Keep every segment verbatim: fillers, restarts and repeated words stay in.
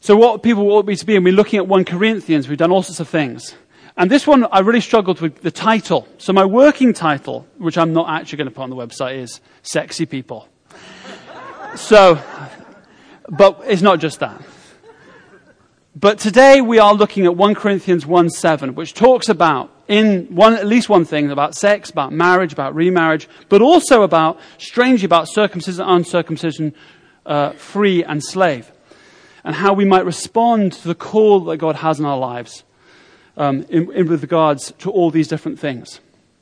So what people ought me to be, and we're looking at First Corinthians, we've done all sorts of things. And this one, I really struggled with the title. So my working title, which I'm not actually going to put on the website, is Sexy People. So, but it's not just that. But today we are looking at First Corinthians one seven, which talks about, in one at least one thing, about sex, about marriage, about remarriage, but also about, strangely, about circumcision, uncircumcision, uh, free and slave, and how we might respond to the call that God has in our lives um, in, in with regards to all these different things.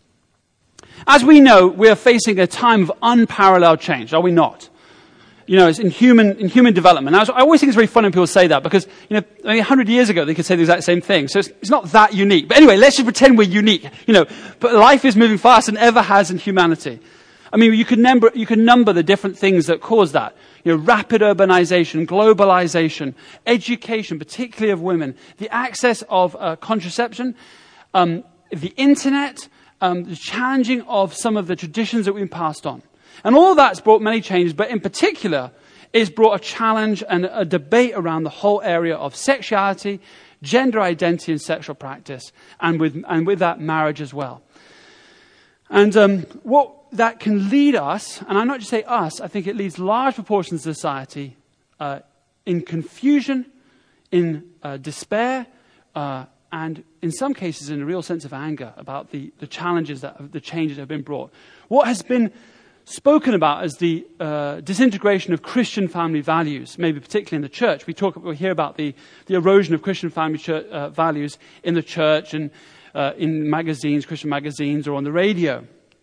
As we know, we are facing a time of unparalleled change, are we not? You know, it's in human in human development. Now, I always think it's very funny when people say that because, you know, I mean, one hundred years ago they could say the exact same thing. So it's, it's not that unique. But anyway, let's just pretend we're unique. You know, but life is moving faster than ever has in humanity. I mean, you could number you could number the different things that cause that. You know, rapid urbanization, globalization, education, particularly of women, the access of uh, contraception, um, the internet, um, the challenging of some of the traditions that we've been passed on. And all that's brought many changes, but in particular, it's brought a challenge and a debate around the whole area of sexuality, gender identity and sexual practice, and with and with that, marriage as well. And um, what that can lead us, and I'm not just saying us, I think it leads large proportions of society uh, in confusion, in uh, despair, uh, and in some cases in a real sense of anger about the, the challenges, that the changes that have been brought. What has been spoken about as the uh, disintegration of Christian family values, maybe particularly in the church. We talk, we hear about the, the erosion of Christian family church, uh, values in the church and uh, in magazines, Christian magazines, or on the radio.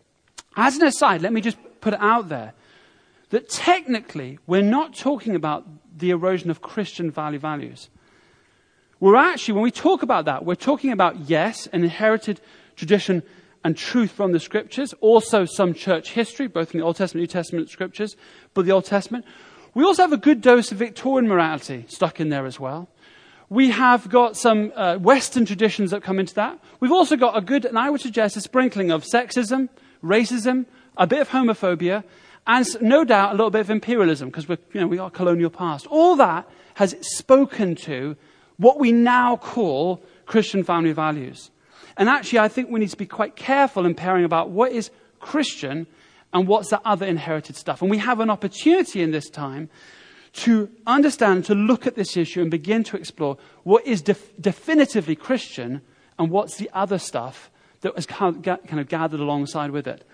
As an aside, let me just put it out there that technically we're not talking about the erosion of Christian value values. We're actually, when we talk about that, we're talking about, yes, an inherited tradition and truth from the scriptures, also some church history, both in the Old Testament and New Testament scriptures, but the Old Testament. We also have a good dose of Victorian morality stuck in there as well. We have got some uh, Western traditions that come into that. We've also got a good, and I would suggest, a sprinkling of sexism, racism, a bit of homophobia, and no doubt a little bit of imperialism, because we're, you know, we are colonial past. All that has spoken to what we now call Christian family values. And actually, I think we need to be quite careful in pairing about what is Christian and what's the other inherited stuff. And we have an opportunity in this time to understand, to look at this issue and begin to explore what is def- definitively Christian and what's the other stuff that was kind of gathered alongside with it.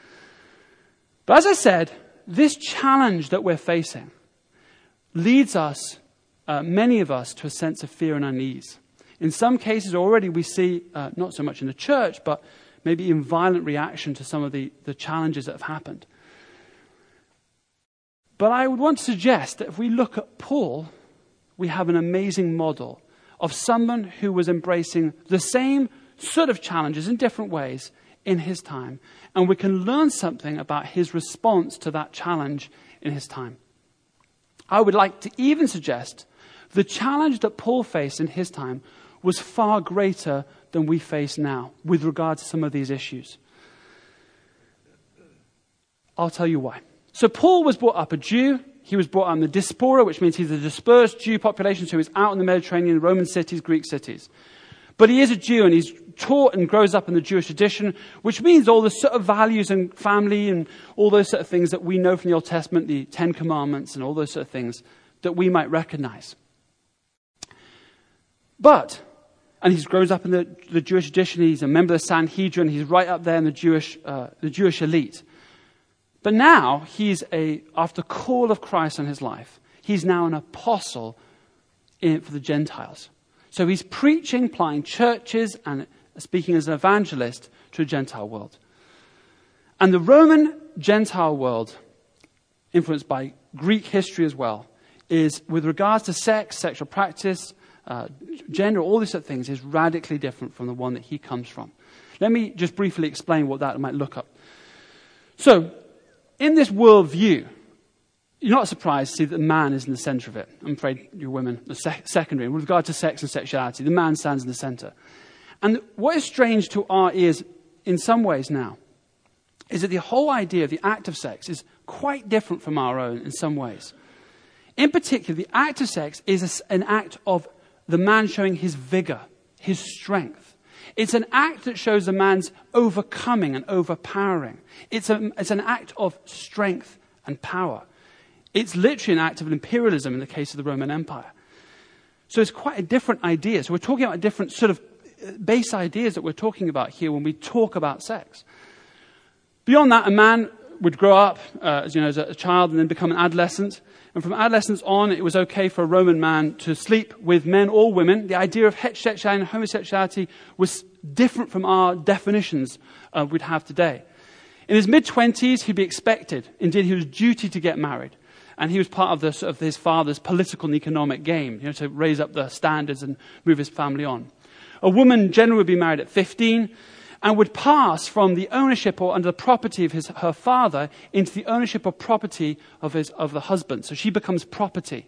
But as I said, this challenge that we're facing leads us, uh, many of us, to a sense of fear and unease. In some cases already we see, uh, not so much in the church, but maybe in violent reaction to some of the, the challenges that have happened. But I would want to suggest that if we look at Paul, we have an amazing model of someone who was embracing the same sort of challenges in different ways in his time. And we can learn something about his response to that challenge in his time. I would like to even suggest the challenge that Paul faced in his time was far greater than we face now with regard to some of these issues. I'll tell you why. So Paul was brought up a Jew. He was brought up in the diaspora, which means he's a dispersed Jew population, so he's out in the Mediterranean, Roman cities, Greek cities. But he is a Jew, and he's taught and grows up in the Jewish tradition, which means all the sort of values and family and all those sort of things that we know from the Old Testament, the Ten Commandments and all those sort of things that we might recognize. But, and he grows up in the, the Jewish tradition, he's a member of the Sanhedrin, he's right up there in the Jewish, uh, the Jewish elite. But now, he's a, after call of Christ on his life, he's now an apostle in, for the Gentiles. So he's preaching, planting churches, and speaking as an evangelist to a Gentile world. And the Roman Gentile world, influenced by Greek history as well, is, with regards to sex, sexual practice, uh, gender, all these sort of things, is radically different from the one that he comes from. Let me just briefly explain what that might look up. So, in this worldview, you're not surprised to see that man is in the center of it. I'm afraid you women are sec- secondary. With regard to sex and sexuality, the man stands in the center. And what is strange to our ears in some ways now is that the whole idea of the act of sex is quite different from our own in some ways. In particular, the act of sex is a, an act of the man showing his vigor, his strength. It's an act that shows a man's overcoming and overpowering. It's, a, it's an act of strength and power. It's literally an act of imperialism in the case of the Roman Empire. So it's quite a different idea. So we're talking about different sort of base ideas that we're talking about here when we talk about sex. Beyond that, a man would grow up uh, as, you know, as a child and then become an adolescent. And from adolescence on, it was okay for a Roman man to sleep with men or women. The idea of heterosexuality and homosexuality was different from our definitions uh, we'd have today. In his mid-twenties, he'd be expected. Indeed, he was duty to get married. And he was part of, the, of his father's political and economic game, you know, to raise up the standards and move his family on. A woman generally would be married at fifteen and would pass from the ownership or under the property of his, her father into the ownership or property of, his, of the husband. So she becomes property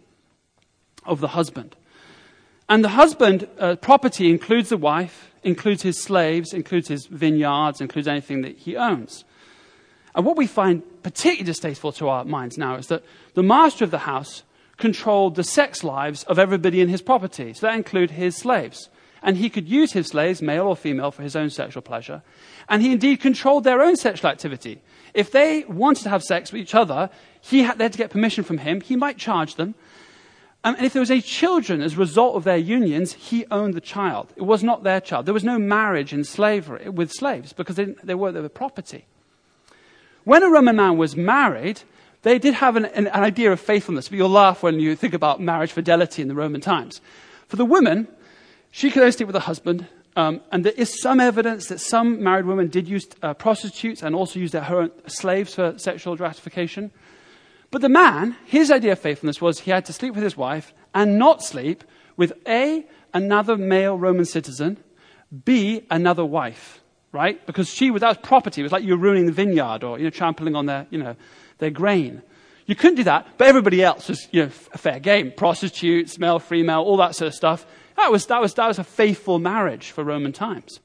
of the husband. And the husband, uh, property includes the wife, includes his slaves, includes his vineyards, includes anything that he owns. And what we find particularly distasteful to our minds now is that the master of the house controlled the sex lives of everybody in his property. So that includes his slaves. And he could use his slaves, male or female, for his own sexual pleasure. And he indeed controlled their own sexual activity. If they wanted to have sex with each other, he had, they had to get permission from him. He might charge them. Um, and if there was any children as a result of their unions, he owned the child. It was not their child. There was no marriage in slavery with slaves because they, they were their property. When a Roman man was married, they did have an, an, an idea of faithfulness. But you'll laugh when you think about marriage fidelity in the Roman times. For the woman, she could only stay with her husband. Um, and there is some evidence that some married women did use uh, prostitutes and also used their own slaves for sexual gratification. But the man, his idea of faithfulness was he had to sleep with his wife and not sleep with A, another male Roman citizen, B, another wife. Right? Because she was, that was property. It was like you were ruining the vineyard or, you know, trampling on their, you know, their grain. You couldn't do that, but everybody else was, you know, a fair game. Prostitutes, male, female, all that sort of stuff. That was, that was, that was a faithful marriage for Roman times.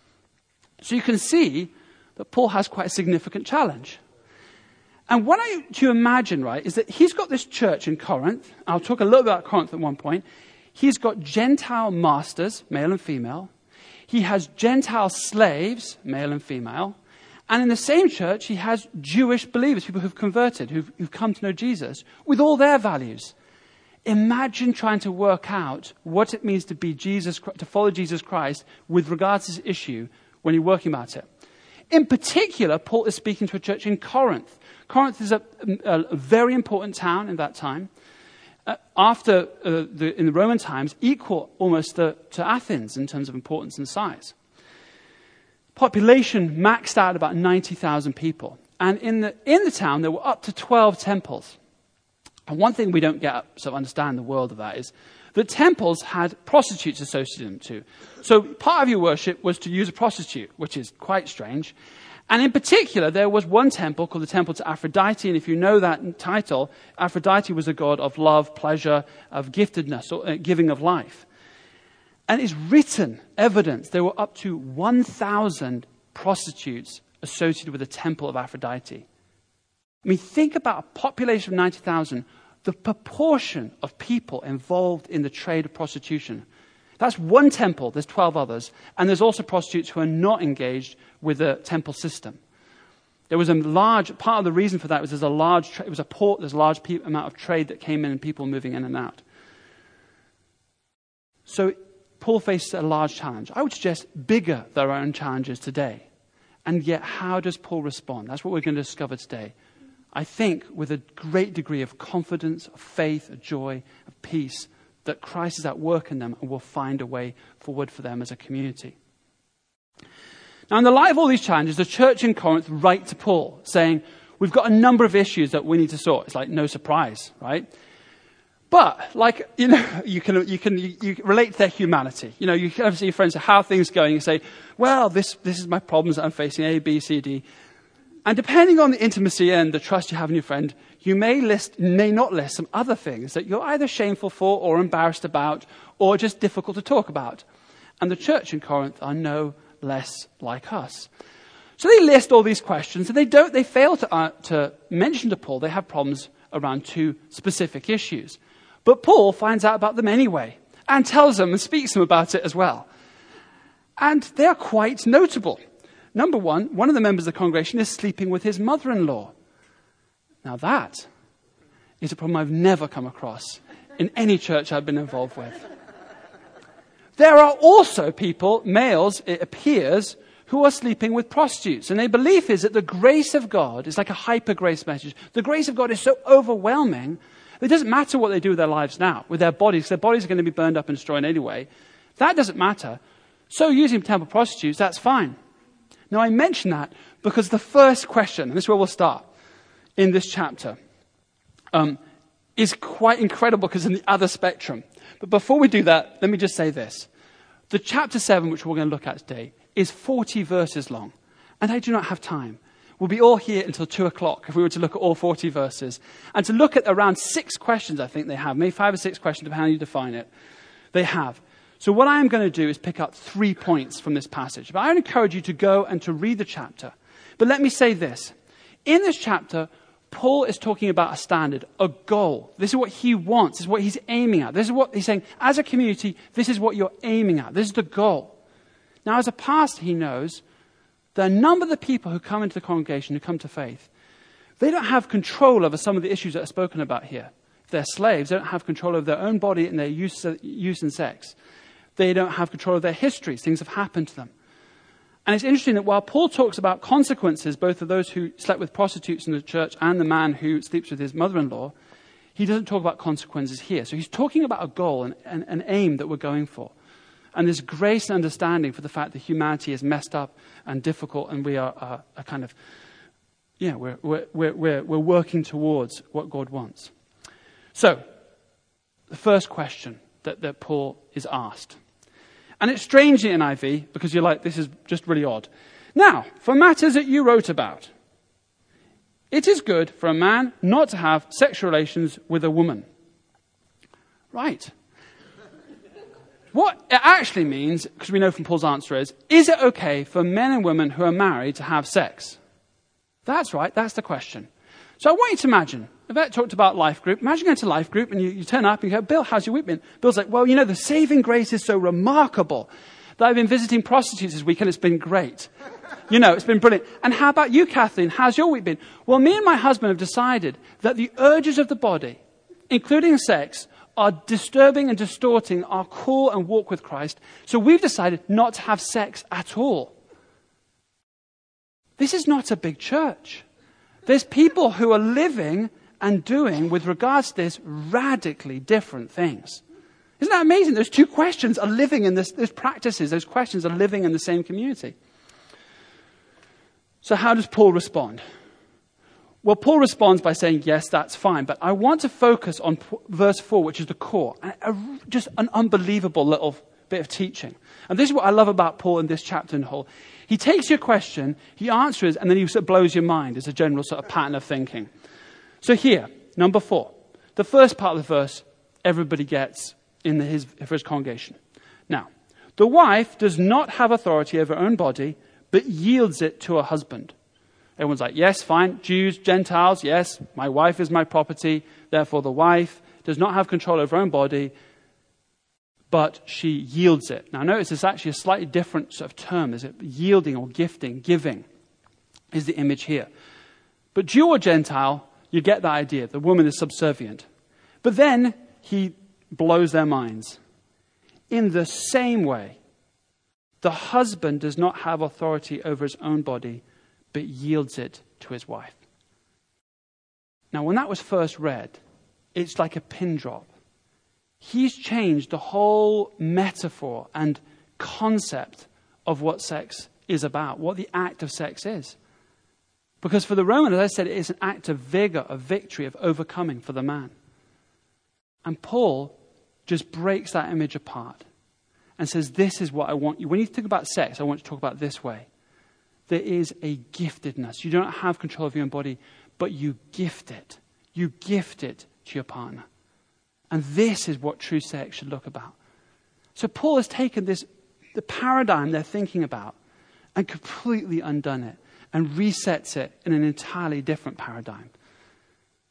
So you can see that Paul has quite a significant challenge. And what I want you to imagine, right, is that he's got this church in Corinth. I'll talk a little bit about Corinth at one point. He's got Gentile masters, male and female. He has Gentile slaves, male and female. And in the same church, he has Jewish believers, people who've converted, who've, who've come to know Jesus, with all their values. Imagine trying to work out what it means to be Jesus, to follow Jesus Christ with regards to this issue when you're working about it. In particular, Paul is speaking to a church in Corinth. Corinth is a, a, a very important town in that time. Uh, after, uh, the, in the Roman times, equal almost to, to Athens in terms of importance and size. Population maxed out at about ninety thousand people. And in the, in the town, there were up to twelve temples. And one thing we don't get sort of understand the world of that is that temples had prostitutes associated with them too. So part of your worship was to use a prostitute, which is quite strange. And in particular, there was one temple called the Temple to Aphrodite. And if you know that title, Aphrodite was a god of love, pleasure, of giftedness, or uh, giving of life. And it's written evidence there were up to one thousand prostitutes associated with the Temple of Aphrodite. I mean, think about a population of ninety thousand, the proportion of people involved in the trade of prostitution. That's one temple, there's twelve others, and there's also prostitutes who are not engaged with the temple system. There was a large, part of the reason for that was there's a large, it was a port, there's a large pe- amount of trade that came in and people moving in and out. So Paul faces a large challenge. I would suggest bigger than our own challenges today. And yet, how does Paul respond? That's what we're going to discover today. I think with a great degree of confidence, of faith, of joy, of peace, that Christ is at work in them and will find a way forward for them as a community. Now, in the light of all these challenges, the church in Corinth write to Paul saying, we've got a number of issues that we need to sort. It's like no surprise, right? But, like, you know, you can you can you, you relate to their humanity. You know, you can see your friends say, how are things going? You say, well, this this is my problems that I'm facing, A, B, C, D. And depending on the intimacy and the trust you have in your friend, you may list, may not list some other things that you're either shameful for or embarrassed about or just difficult to talk about. And the church in Corinth are no less like us. So they list all these questions and they don't, they fail to, uh, to mention to Paul they have problems around two specific issues. But Paul finds out about them anyway and tells them and speaks to them about it as well. And they are quite notable. Number one, one of the members of the congregation is sleeping with his mother-in-law. Now that is a problem I've never come across in any church I've been involved with. There are also people, males, it appears, who are sleeping with prostitutes. And their belief is that the grace of God is like a hyper-grace message. The grace of God is so overwhelming, it doesn't matter what they do with their lives now, with their bodies. Their bodies are going to be burned up and destroyed anyway. That doesn't matter. So using temple prostitutes, that's fine. Now I mention that because the first question, and this is where we'll start, in this chapter, um, is quite incredible because in the other spectrum. But before we do that, let me just say this. The chapter seven, which we're going to look at today, is forty verses long. And I do not have time. We'll be all here until two o'clock if we were to look at all forty verses. And to look at around six questions, I think they have. Maybe five or six questions, depending on how you define it. They have. So what I'm going to do is pick up three points from this passage. But I encourage you to go and to read the chapter. But let me say this. In this chapter, Paul is talking about a standard, a goal. This is what he wants. This is what he's aiming at. This is what he's saying. As a community, this is what you're aiming at. This is the goal. Now, as a pastor, he knows that a number of the people who come into the congregation, who come to faith, they don't have control over some of the issues that are spoken about here. If they're slaves, they don't have control over their own body and their use, use and sex. They don't have control of their histories. Things have happened to them. And it's interesting that while Paul talks about consequences, both of those who slept with prostitutes in the church and the man who sleeps with his mother-in-law, he doesn't talk about consequences here. So he's talking about a goal and an, an aim that we're going for. And there's grace and understanding for the fact that humanity is messed up and difficult, and we are uh, a kind of, yeah, we're, we're, we're, we're working towards what God wants. So, the first question that, that Paul is asked. And it's strange in N I V because you're like, this is just really odd. Now, for matters that you wrote about, it is good for a man not to have sexual relations with a woman. Right. What it actually means, because we know from Paul's answer is, is it okay for men and women who are married to have sex? That's right, that's the question. So I want you to imagine, if I talked about life group, imagine going to life group and you, you turn up and you go, Bill, how's your week been? Bill's like, well, you know, the saving grace is so remarkable that I've been visiting prostitutes this week and it's been great. You know, it's been brilliant. And how about you, Kathleen? How's your week been? Well, me and my husband have decided that the urges of the body, including sex, are disturbing and distorting our call and walk with Christ. So we've decided not to have sex at all. This is not a big church. There's people who are living and doing, with regards to this, radically different things. Isn't that amazing? Those two questions are living in this, those practices, those questions are living in the same community. So how does Paul respond? Well, Paul responds by saying, yes, that's fine. But I want to focus on verse four, which is the core. A, just an unbelievable little bit of teaching. And this is what I love about Paul in this chapter and whole. He takes your question, he answers, and then he sort of blows your mind as a general sort of pattern of thinking. So here, number four. The first part of the verse, everybody gets in the, his, for his congregation. Now, the wife does not have authority over her own body, but yields it to her husband. Everyone's like, yes, fine. Jews, Gentiles, yes, my wife is my property. Therefore, the wife does not have control over her own body, but she yields it. Now, notice it's actually a slightly different sort of term. Is it yielding or gifting, giving is the image here. But Jew or Gentile, you get that idea. The woman is subservient. But then he blows their minds. In the same way, the husband does not have authority over his own body, but yields it to his wife. Now, when that was first read, it's like a pin drop. He's changed the whole metaphor and concept of what sex is about, what the act of sex is. Because for the Roman, as I said, it is an act of vigor, of victory, of overcoming for the man. And Paul just breaks that image apart and says, this is what I want you. When you think about sex, I want you to talk about it this way. There is a giftedness. You don't have control of your own body, but you gift it. You gift it to your partner. And this is what true sex should look about. So Paul has taken this, the paradigm they're thinking about, and completely undone it and resets it in an entirely different paradigm.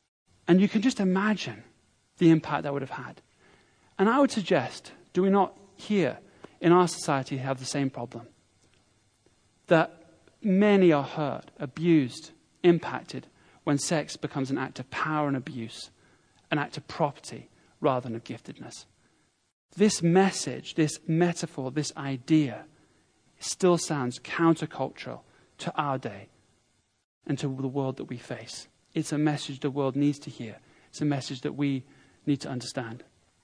And you can just imagine the impact that would have had. And I would suggest, do we not here in our society have the same problem? That many are hurt, abused, impacted when sex becomes an act of power and abuse, an act of property rather than of giftedness. This message, this metaphor, this idea still sounds countercultural to our day and to the world that we face. It's a message the world needs to hear. It's a message that we need to understand.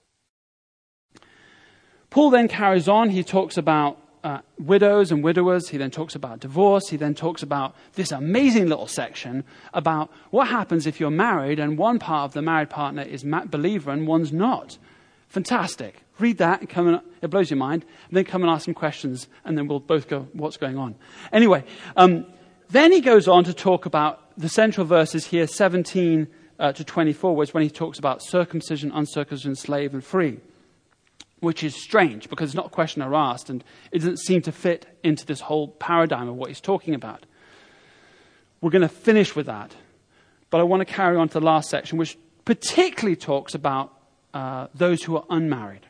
Paul then carries on. He talks about uh, widows and widowers. He then talks about divorce. He then talks about this amazing little section about what happens if you're married and one part of the married partner is a believer and one's not. Fantastic. Read that and come and, it blows your mind. And then come and ask some questions and then we'll both go, what's going on? Anyway, um, then he goes on to talk about the central verses here, seventeen uh, to twenty-four, was when he talks about circumcision, uncircumcision, slave and free, which is strange because it's not a question are asked and it doesn't seem to fit into this whole paradigm of what he's talking about. We're going to finish with that, but I want to carry on to the last section, which particularly talks about uh, those who are unmarried.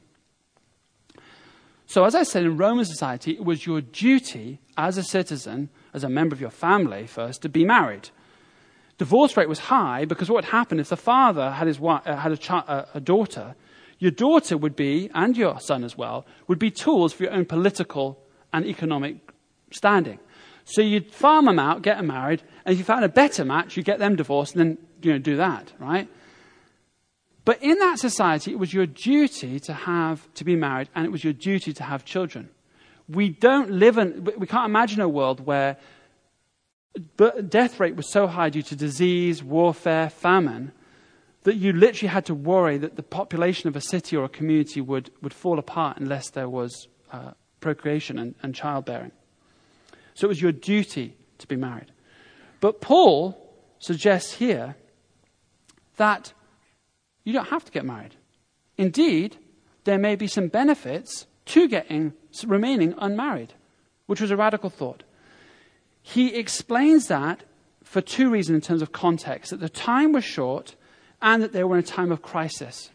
So as I said, in Roman society, it was your duty as a citizen, as a member of your family first, to be married. Divorce rate was high because what would happen if the father had his wife, uh, had a, chi- uh, a daughter, your daughter would be, and your son as well, would be tools for your own political and economic standing. So you'd farm them out, get them married, and if you found a better match, you'd get them divorced and then, you know, do that, right? But in that society, it was your duty to have, to be married, and it was your duty to have children. We don't live in, we can't imagine a world where death rate was so high due to disease, warfare, famine, that you literally had to worry that the population of a city or a community would, would fall apart unless there was uh, procreation and, and childbearing. So it was your duty to be married. But Paul suggests here that you don't have to get married. Indeed, there may be some benefits to getting remaining unmarried, which was a radical thought. He explains that for two reasons in terms of context, that the time was short and that they were in a time of crisis.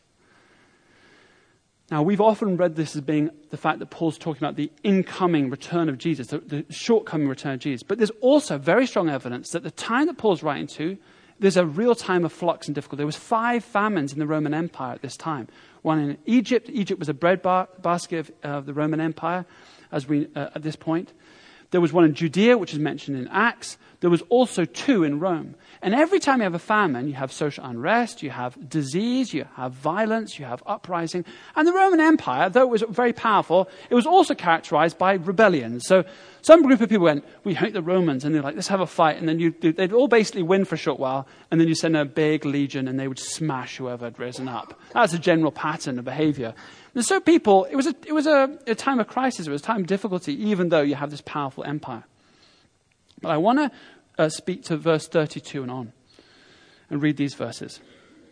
Now, we've often read this as being the fact that Paul's talking about the incoming return of Jesus, the, the shortcoming return of Jesus. But there's also very strong evidence that the time that Paul's writing to, there's a real time of flux and difficulty. There was five famines in the Roman Empire at this time. One in Egypt. Egypt was a bread bar- basket of uh, the Roman Empire as we uh, at this point. There was one in Judea, which is mentioned in Acts. There was also two in Rome. And every time you have a famine, you have social unrest, you have disease, you have violence, you have uprising. And the Roman Empire, though it was very powerful, it was also characterized by rebellions. So some group of people went, we hate the Romans, and they're like, let's have a fight. And then you, they'd all basically win for a short while, and then you send a big legion, and they would smash whoever had risen up. That's a general pattern of behavior. And so people, it was a, it was a, a time of crisis, it was a time of difficulty, even though you have this powerful empire. But I want to uh, speak to verse thirty-two and on and read these verses.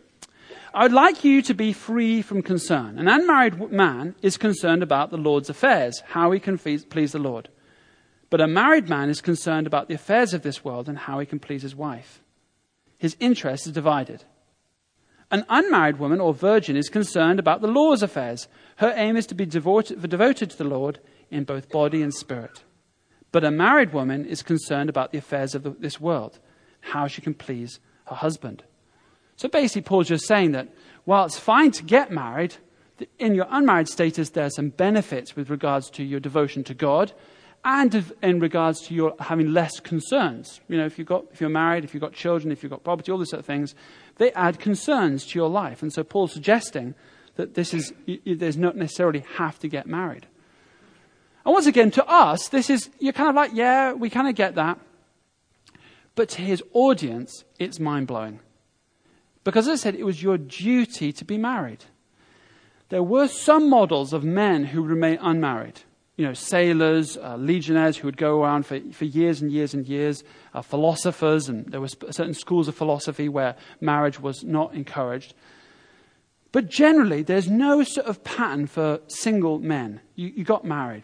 I would like you to be free from concern. An unmarried man is concerned about the Lord's affairs, how he can please the Lord. But a married man is concerned about the affairs of this world and how he can please his wife. His interest is divided. An unmarried woman or virgin is concerned about the Lord's affairs. Her aim is to be devoted, devoted to the Lord in both body and spirit. But a married woman is concerned about the affairs of the, this world, how she can please her husband. So basically, Paul's just saying that while it's fine to get married, in your unmarried status, there are some benefits with regards to your devotion to God and in regards to your having less concerns. You know, if you've got, if you're married, if you've got children, if you've got property, all these sort of things, they add concerns to your life. And so Paul's suggesting that this is, you, there's not necessarily have to get married. And once again, to us, this is, you're kind of like, yeah, we kind of get that. But to his audience, it's mind-blowing. Because as I said, it was your duty to be married. There were some models of men who remain unmarried. You know, sailors, uh, legionnaires who would go around for, for years and years and years, uh, philosophers, and there were certain schools of philosophy where marriage was not encouraged. But generally, there's no sort of pattern for single men. You, you got married.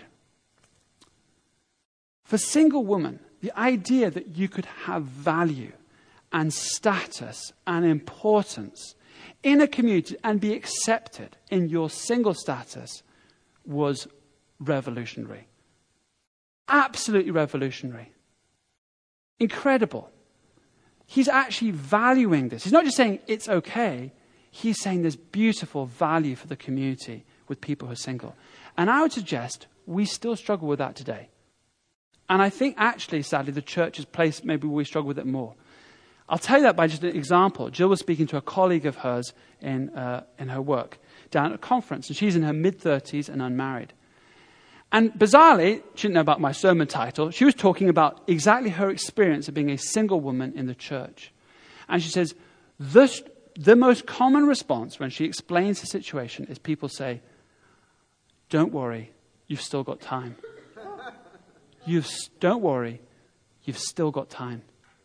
For single women, the idea that you could have value and status and importance in a community and be accepted in your single status was revolutionary. Absolutely revolutionary. Incredible. He's actually valuing this. He's not just saying it's okay. He's saying there's beautiful value for the community with people who are single. And I would suggest we still struggle with that today. And I think actually, sadly, the church is a place maybe we struggle with it more. I'll tell you that by just an example. Jill was speaking to a colleague of hers in, uh, in her work down at a conference. And she's in her mid-thirties and unmarried. And bizarrely, she didn't know about my sermon title. She was talking about exactly her experience of being a single woman in the church. And she says, this, the most common response when she explains the situation is people say, don't worry, you've still got time. You've, don't worry, you've still got time.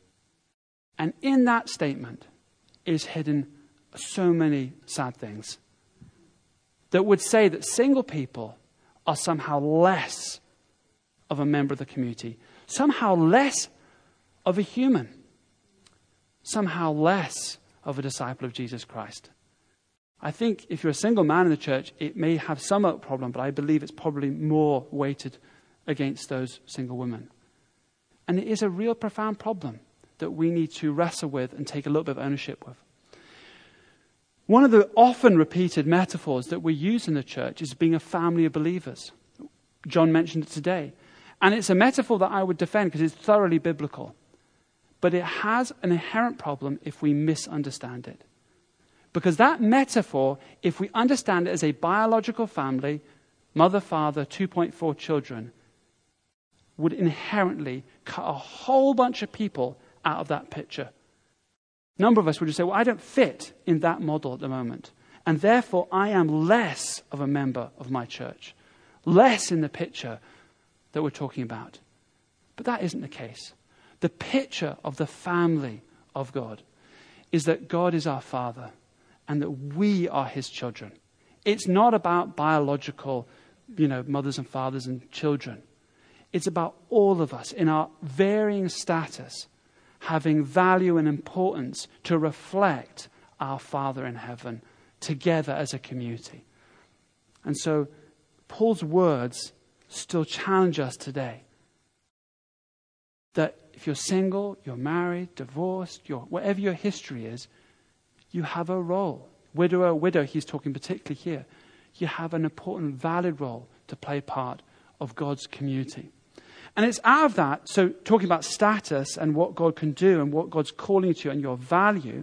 And in that statement is hidden so many sad things that would say that single people are somehow less of a member of the community, somehow less of a human, somehow less of a disciple of Jesus Christ. I think if you're a single man in the church, it may have some problem, but I believe it's probably more weighted against those single women. And it is a real profound problem that we need to wrestle with and take a little bit of ownership with. One of the often repeated metaphors that we use in the church is being a family of believers. John mentioned it today. And it's a metaphor that I would defend because it's thoroughly biblical. But it has an inherent problem if we misunderstand it. Because that metaphor, if we understand it as a biological family, mother, father, two point four children, would inherently cut a whole bunch of people out of that picture. A number of us would just say, well, I don't fit in that model at the moment. And therefore, I am less of a member of my church. Less in the picture that we're talking about. But that isn't the case. The picture of the family of God is that God is our Father and that we are his children. It's not about biological, you know, mothers and fathers and children. It's about all of us in our varying status having value and importance to reflect our Father in heaven together as a community. And so Paul's words still challenge us today. That if you're single, you're married, divorced, you're, whatever your history is, you have a role. Widower, widow, he's talking particularly here. You have an important, valid role to play part of God's community. And it's out of that, so talking about status and what God can do and what God's calling you to and your value,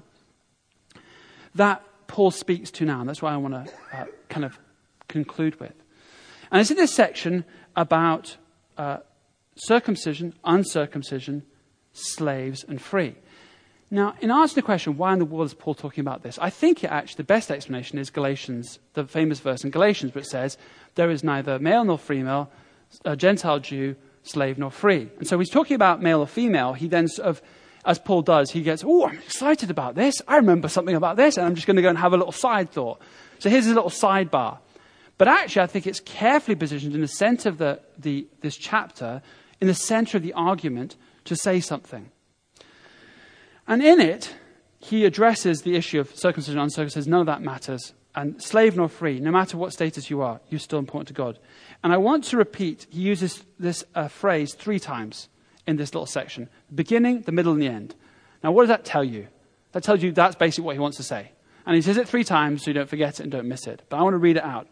that Paul speaks to now. And that's what I want to uh, kind of conclude with. And it's in this section about uh, circumcision, uncircumcision, slaves, and free. Now, in answer to the question, why in the world is Paul talking about this? I think it actually, the best explanation is Galatians, the famous verse in Galatians, which says, there is neither male nor female, uh, Gentile, Jew, slave nor free. And so he's talking about male or female. He then sort of, as Paul does, he gets, oh, I'm excited about this. I remember something about this, and I'm just going to go and have a little side thought. So here's a little sidebar. But actually, I think it's carefully positioned in the center of the, the this chapter, in the center of the argument, to say something. And in it, he addresses the issue of circumcision and uncircumcision. None of that matters. And slave nor free, no matter what status you are, you're still important to God. And I want to repeat, he uses this uh, phrase three times in this little section. The beginning, the middle, and the end. Now, what does that tell you? That tells you that's basically what he wants to say. And he says it three times so you don't forget it and don't miss it. But I want to read it out.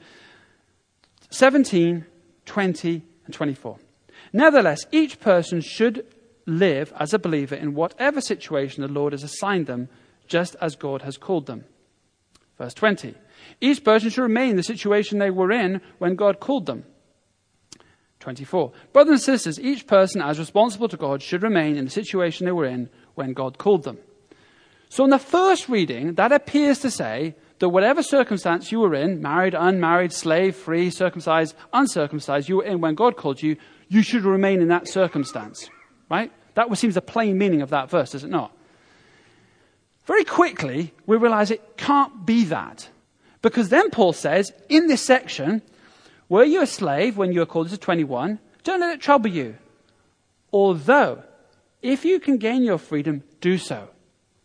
seventeen, twenty, and twenty-four. Nevertheless, each person should live as a believer in whatever situation the Lord has assigned them, just as God has called them. Verse twenty. Each person should remain in the situation they were in when God called them. twenty-four. Brothers and sisters, each person as responsible to God should remain in the situation they were in when God called them. So in the first reading, that appears to say that whatever circumstance you were in, married, unmarried, slave, free, circumcised, uncircumcised, you were in when God called you, you should remain in that circumstance. Right? That seems the plain meaning of that verse, does it not? Very quickly, we realize it can't be that. Because then Paul says, in this section, were you a slave when you were called? This is twenty-one. Don't let it trouble you. Although, if you can gain your freedom, do so.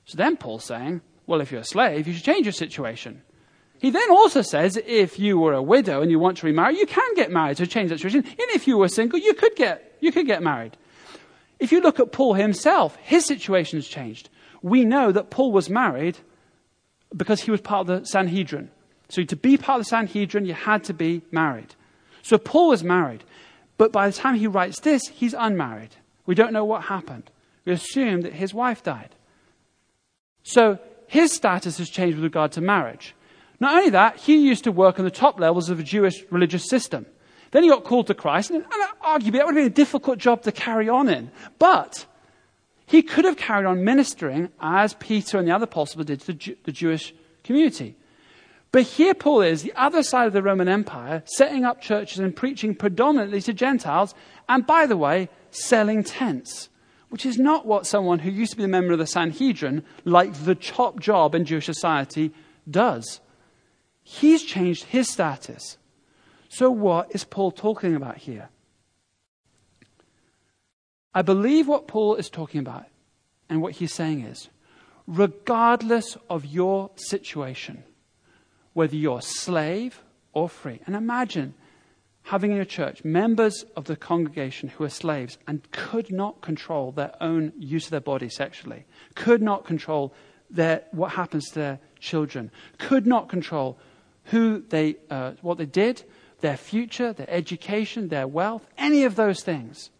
So then Paul's saying, well, if you're a slave, you should change your situation. He then also says, if you were a widow and you want to remarry, you can get married to change that situation. And if you were single, you could get, you could get married. If you look at Paul himself, his situation has changed. We know that Paul was married because he was part of the Sanhedrin. So to be part of the Sanhedrin, you had to be married. So Paul was married. But by the time he writes this, he's unmarried. We don't know what happened. We assume that his wife died. So his status has changed with regard to marriage. Not only that, he used to work on the top levels of a Jewish religious system. Then he got called to Christ, and, and arguably that would have been a difficult job to carry on in. But he could have carried on ministering as Peter and the other apostles did to the, Jew, the Jewish community. But here Paul is, the other side of the Roman Empire, setting up churches and preaching predominantly to Gentiles, and by the way, selling tents, which is not what someone who used to be a member of the Sanhedrin, like the top job in Jewish society, does. He's changed his status. So what is Paul talking about here? I believe what Paul is talking about and what he's saying is, regardless of your situation, whether you're slave or free, and imagine having in your church members of the congregation who are slaves and could not control their own use of their body sexually, could not control their what happens to their children, could not control who they, uh, what they did, their future, their education, their wealth, any of those things.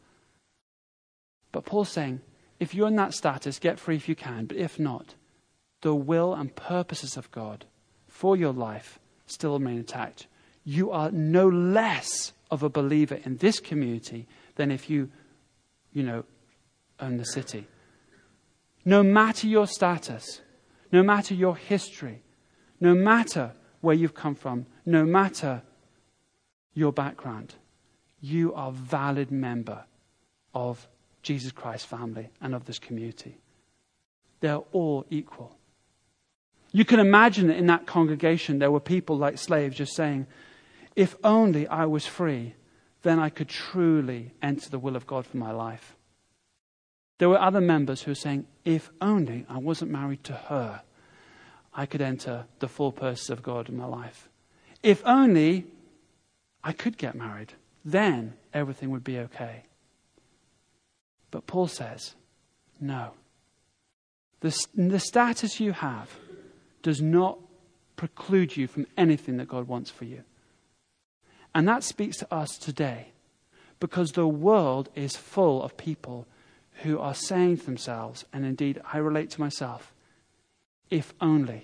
But Paul's saying, if you're in that status, get free if you can. But if not, the will and purposes of God for your life still remain intact. You are no less of a believer in this community than if you, you know, own the city. No matter your status, no matter your history, no matter where you've come from, no matter your background, you are a valid member of Jesus Christ's family and of this community. They're all equal. You can imagine that in that congregation there were people like slaves just saying, if only I was free, then I could truly enter the will of God for my life. There were other members who were saying, if only I wasn't married to her, I could enter the full purpose of God in my life. If only I could get married, then everything would be okay. But Paul says, no. The, the status you have does not preclude you from anything that God wants for you. And that speaks to us today, because the world is full of people who are saying to themselves, and indeed I relate to myself, if only.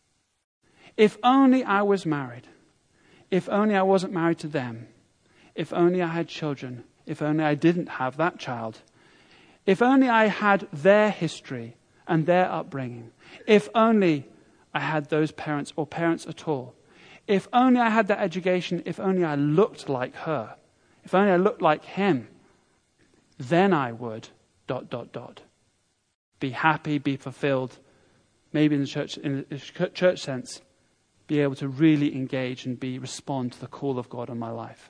If only I was married. If only I wasn't married to them. If only I had children. If only I didn't have that child. If only I had their history and their upbringing. If only I had those parents or parents at all. If only I had that education. If only I looked like her. If only I looked like him. Then I would, dot, dot, dot. Be happy, be fulfilled. Maybe in the church, in the church sense, be able to really engage and be respond to the call of God on my life.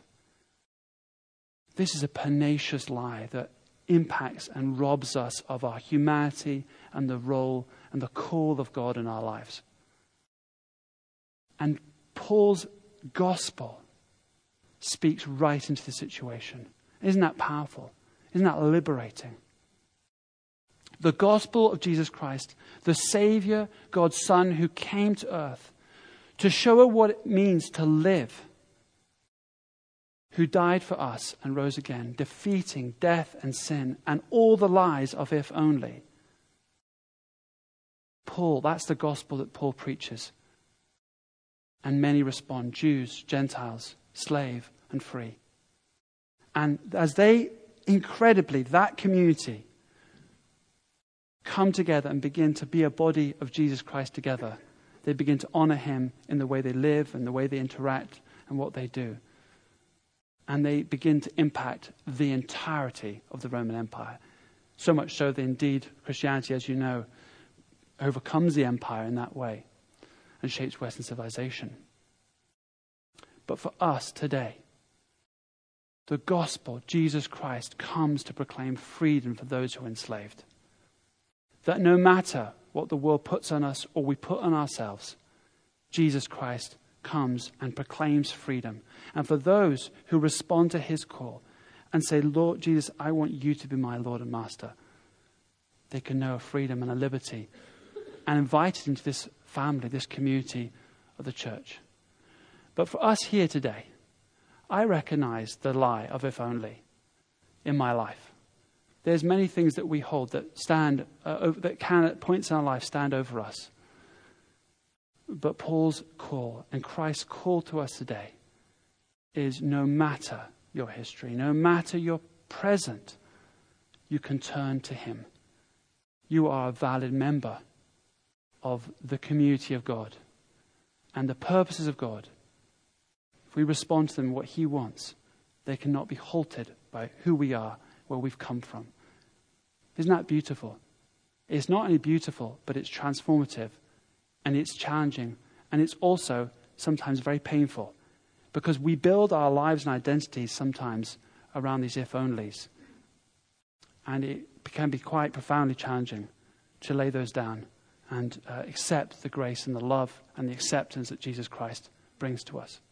This is a pernicious lie that impacts and robs us of our humanity and the role and the call of God in our lives. And Paul's gospel speaks right into the situation. Isn't that powerful? Isn't that liberating? The gospel of Jesus Christ, the Savior, God's Son, who came to earth to show her what it means to live, who died for us and rose again, defeating death and sin and all the lies of if only. Paul, that's the gospel that Paul preaches. And many respond, Jews, Gentiles, slave and free. And as they, incredibly, that community come together and begin to be a body of Jesus Christ together, they begin to honor him in the way they live and the way they interact and what they do. And they begin to impact the entirety of the Roman Empire. So much so that indeed Christianity, as you know, overcomes the empire in that way and shapes Western civilization. But for us today, the gospel, Jesus Christ, comes to proclaim freedom for those who are enslaved. That no matter what the world puts on us or we put on ourselves, Jesus Christ comes and proclaims freedom. And for those who respond to his call and say, Lord Jesus, I want you to be my Lord and Master, they can know a freedom and a liberty and invited into this family, this community of the church. But for us here today, I recognize the lie of if only in my life. There's many things that we hold that stand, uh, over, that can at points in our life stand over us. But Paul's call and Christ's call to us today is no matter your history, no matter your present, you can turn to him. You are a valid member of the community of God and the purposes of God. If we respond to them what he wants, they cannot be halted by who we are, where we've come from. Isn't that beautiful? It's not only beautiful, but it's transformative, and it's challenging, and it's also sometimes very painful, because we build our lives and identities sometimes around these if-onlys. And it can be quite profoundly challenging to lay those down and uh, accept the grace and the love and the acceptance that Jesus Christ brings to us.